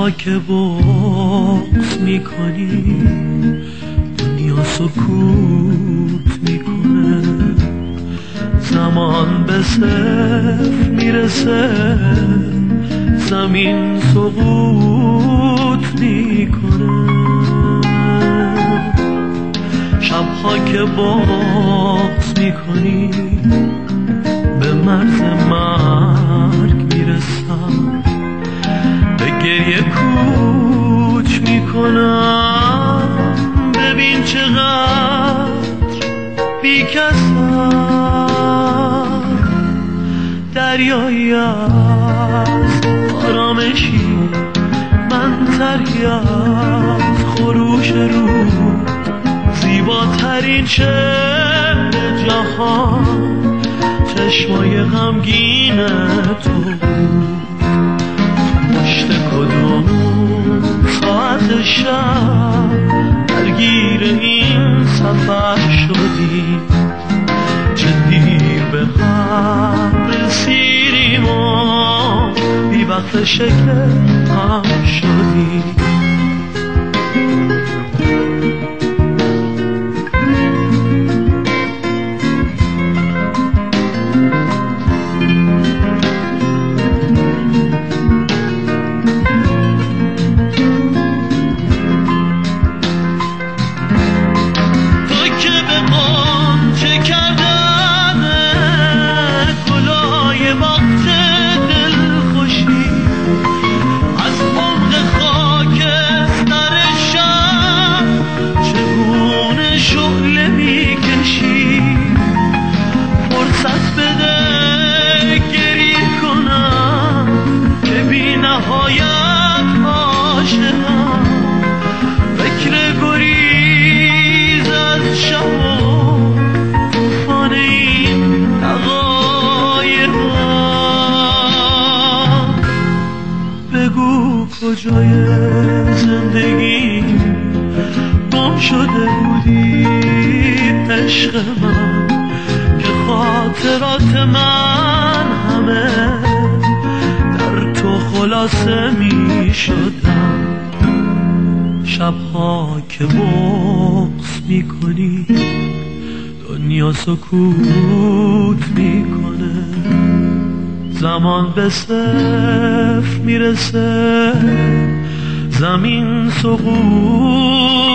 شبها که بغض میکنی دنیا سکوت میکنه، زمان به صفر میرسه، زمین سقوط میکنه. شبها که بغض میکنی به مرز مرگ میرسم، به گریه کوچ میکنم. ببین چقدر بیکسم، دریایی از آرامشی، منظری از خروش رو، زیباترین شهر جهان چشمای غمگین تو. پشت کدوم ساعت شب درگیر این سفر شدی، چه دیر به هم رسیدیم و بی وقت شکل هم شدی. کجای زندگی گم شده بودی عشق من، که خاطرات من همه در تو خلاصه می شدن. شبها که بغض می کنی دنیا سکوت می کنه، زمان به صفر میرسه، زمین سقوط